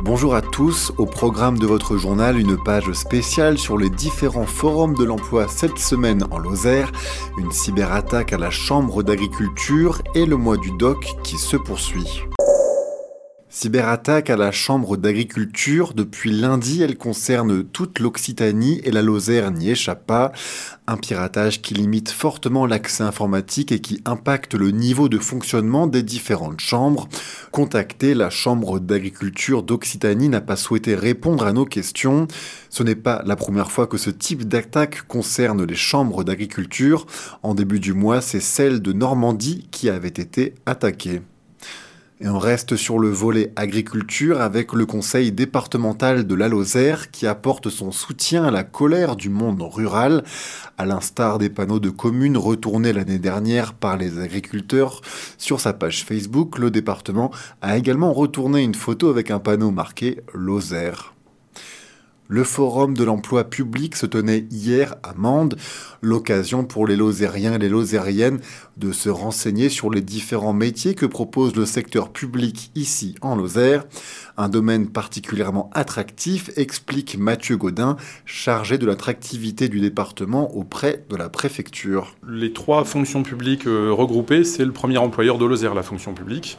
Bonjour à tous, au programme de votre journal, une page spéciale sur les différents forums de l'emploi cette semaine en Lozère, une cyberattaque à la Chambre d'agriculture et le mois du doc qui se poursuit. Cyberattaque à la Chambre d'agriculture. Depuis lundi, elle concerne toute l'Occitanie et la Lozère n'y échappe pas. Un piratage qui limite fortement l'accès informatique et qui impacte le niveau de fonctionnement des différentes chambres. Contacté, la Chambre d'agriculture d'Occitanie n'a pas souhaité répondre à nos questions. Ce n'est pas la première fois que ce type d'attaque concerne les chambres d'agriculture. En début du mois, c'est celle de Normandie qui avait été attaquée. Et on reste sur le volet agriculture avec le conseil départemental de la Lozère qui apporte son soutien à la colère du monde rural. À l'instar des panneaux de communes retournés l'année dernière par les agriculteurs, sur sa page Facebook, le département a également retourné une photo avec un panneau marqué « Lozère ». Le forum de l'emploi public se tenait hier à Mende, l'occasion pour les Lozériens et les Lozériennes de se renseigner sur les différents métiers que propose le secteur public ici en Lozère. Un domaine particulièrement attractif, explique Mathieu Gaudin, chargé de l'attractivité du département auprès de la préfecture. Les trois fonctions publiques regroupées, c'est le premier employeur de Lozère, la fonction publique.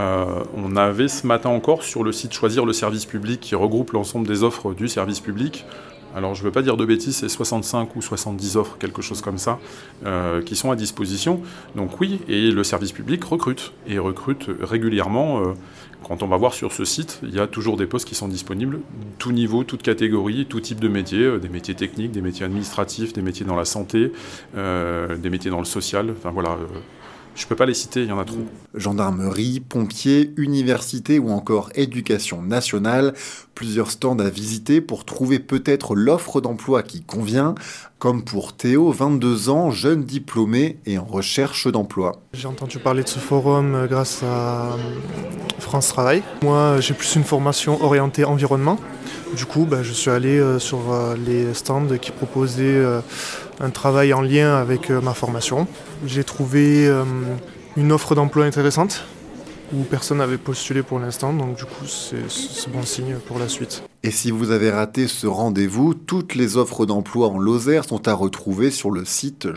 On avait ce matin encore sur le site Choisir le service public qui regroupe l'ensemble des offres du service public. Alors je ne veux pas dire de bêtises, c'est 65 ou 70 offres, quelque chose comme ça, qui sont à disposition. Donc oui, et le service public recrute, et recrute régulièrement. Quand on va voir sur ce site, il y a toujours des postes qui sont disponibles, tout niveau, toute catégorie, tout type de métiers, des métiers techniques, des métiers administratifs, des métiers dans la santé, des métiers dans le social, enfin voilà. Je ne peux pas les citer, il y en a trop. Gendarmerie, pompiers, université ou encore éducation nationale, plusieurs stands à visiter pour trouver peut-être l'offre d'emploi qui convient, comme pour Théo, 22 ans, jeune diplômé et en recherche d'emploi. J'ai entendu parler de ce forum grâce à France Travail. Moi, j'ai plus une formation orientée environnement. Du coup, je suis allé sur les stands qui proposaient un travail en lien avec ma formation. J'ai trouvé une offre d'emploi intéressante où personne n'avait postulé pour l'instant, donc du coup c'est bon signe pour la suite. Et si vous avez raté ce rendez-vous, toutes les offres d'emploi en Lozère sont à retrouver sur le site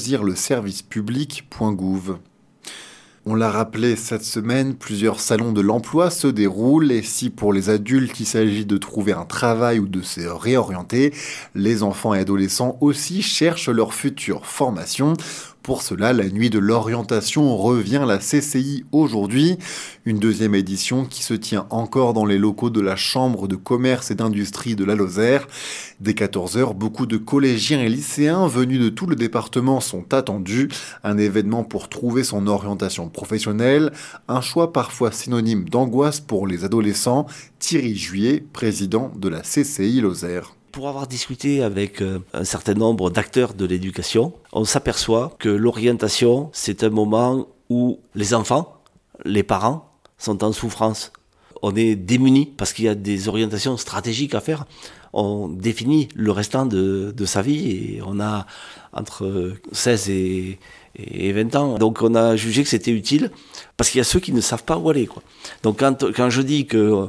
choisirleservicepublic.gouv. On l'a rappelé cette semaine, plusieurs salons de l'emploi se déroulent et si pour les adultes il s'agit de trouver un travail ou de se réorienter, les enfants et adolescents aussi cherchent leur future formation. Pour cela, la nuit de l'orientation revient à la CCI aujourd'hui, une deuxième édition qui se tient encore dans les locaux de la Chambre de commerce et d'industrie de la Lozère. Dès 14h, beaucoup de collégiens et lycéens venus de tout le département sont attendus. Un événement pour trouver son orientation professionnelle, un choix parfois synonyme d'angoisse pour les adolescents. Thierry Juillet, président de la CCI Lozère. Pour avoir discuté avec un certain nombre d'acteurs de l'éducation, on s'aperçoit que l'orientation, c'est un moment où les enfants, les parents, sont en souffrance. On est démunis parce qu'il y a des orientations stratégiques à faire. On définit le restant de sa vie et on a entre 16 et 20 ans. Donc on a jugé que c'était utile parce qu'il y a ceux qui ne savent pas où aller, quoi. Donc quand je dis qu'il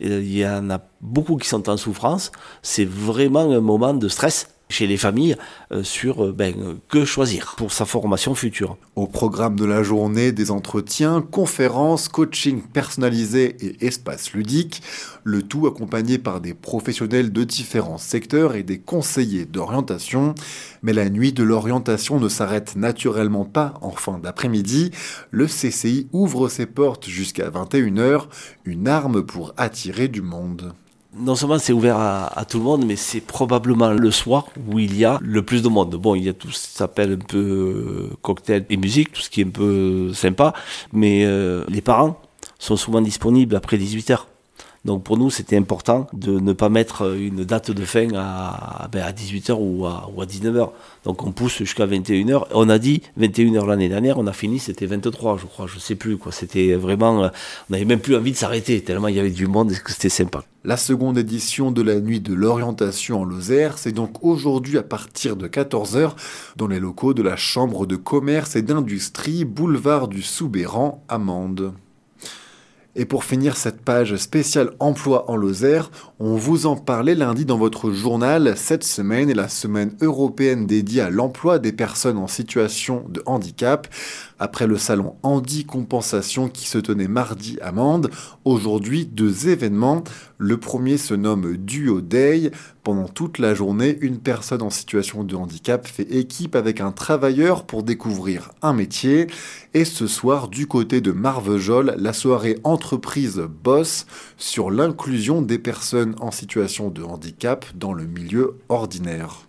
y en a beaucoup qui sont en souffrance, c'est vraiment un moment de stress chez les familles sur que choisir pour sa formation future. Au programme de la journée, des entretiens, conférences, coaching personnalisé et espaces ludiques, le tout accompagné par des professionnels de différents secteurs et des conseillers d'orientation. Mais la nuit de l'orientation ne s'arrête naturellement pas en fin d'après-midi. Le CCI ouvre ses portes jusqu'à 21h, une arme pour attirer du monde. Non seulement c'est ouvert à tout le monde, mais c'est probablement le soir où il y a le plus de monde. Bon, il y a tout ce qui s'appelle un peu cocktail et musique, tout ce qui est un peu sympa, mais les parents sont souvent disponibles après 18h. Donc pour nous, c'était important de ne pas mettre une date de fin à 18h ou à 19h. Donc on pousse jusqu'à 21h. On a dit 21h l'année dernière, on a fini, c'était 23, je crois, je sais plus, quoi. C'était vraiment, on n'avait même plus envie de s'arrêter, tellement il y avait du monde et que c'était sympa. La seconde édition de la nuit de l'orientation en Lozère, c'est donc aujourd'hui à partir de 14h dans les locaux de la Chambre de commerce et d'industrie, boulevard du Soubeyran à Mende. Et pour finir cette page spéciale emploi en Lozère, on vous en parlait lundi dans votre journal. Cette semaine est la semaine européenne dédiée à l'emploi des personnes en situation de handicap. Après le salon Handi Compensation qui se tenait mardi à Mende, aujourd'hui 2 événements. Le premier se nomme Duo Day. Pendant toute la journée, une personne en situation de handicap fait équipe avec un travailleur pour découvrir un métier. Et ce soir, du côté de Marvejols, la soirée entreprise Boss sur l'inclusion des personnes en situation de handicap dans le milieu ordinaire.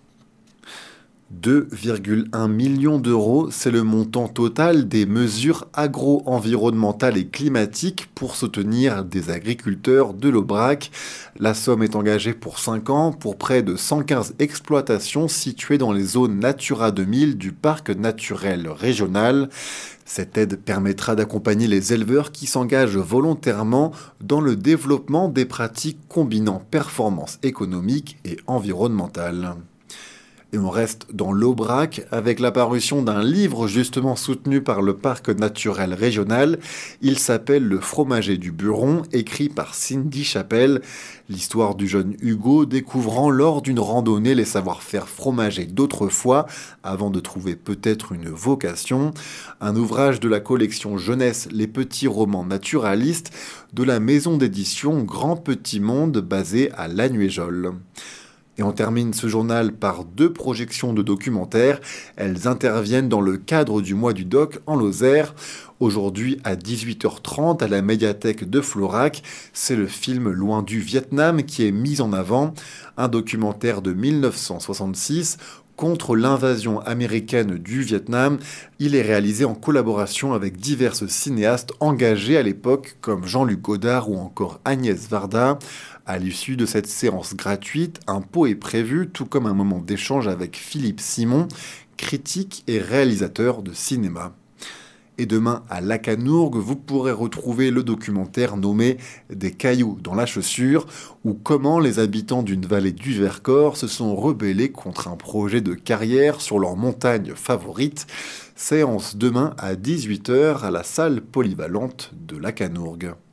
2,1 millions d'euros, c'est le montant total des mesures agro-environnementales et climatiques pour soutenir des agriculteurs de l'Aubrac. La somme est engagée pour 5 ans pour près de 115 exploitations situées dans les zones Natura 2000 du parc naturel régional. Cette aide permettra d'accompagner les éleveurs qui s'engagent volontairement dans le développement des pratiques combinant performance économique et environnementale. Et on reste dans l'Aubrac avec la parution d'un livre justement soutenu par le parc naturel régional. Il s'appelle Le fromager du Buron, écrit par Cindy Chapelle. L'histoire du jeune Hugo découvrant lors d'une randonnée les savoir-faire fromagers d'autrefois avant de trouver peut-être une vocation. Un ouvrage de la collection jeunesse Les petits romans naturalistes de la maison d'édition Grand Petit Monde basée à Lanuéjol. Et on termine ce journal par 2 projections de documentaires. Elles interviennent dans le cadre du mois du doc en Lozère. Aujourd'hui à 18h30 à la médiathèque de Florac, c'est le film Loin du Vietnam qui est mis en avant. Un documentaire de 1966 contre l'invasion américaine du Vietnam. Il est réalisé en collaboration avec divers cinéastes engagés à l'époque comme Jean-Luc Godard ou encore Agnès Varda. À l'issue de cette séance gratuite, un pot est prévu, tout comme un moment d'échange avec Philippe Simon, critique et réalisateur de cinéma. Et demain, à Lacanourgue, vous pourrez retrouver le documentaire nommé « Des cailloux dans la chaussure » ou comment les habitants d'une vallée du Vercors se sont rebellés contre un projet de carrière sur leur montagne favorite. Séance demain à 18h à la salle polyvalente de Lacanourgue.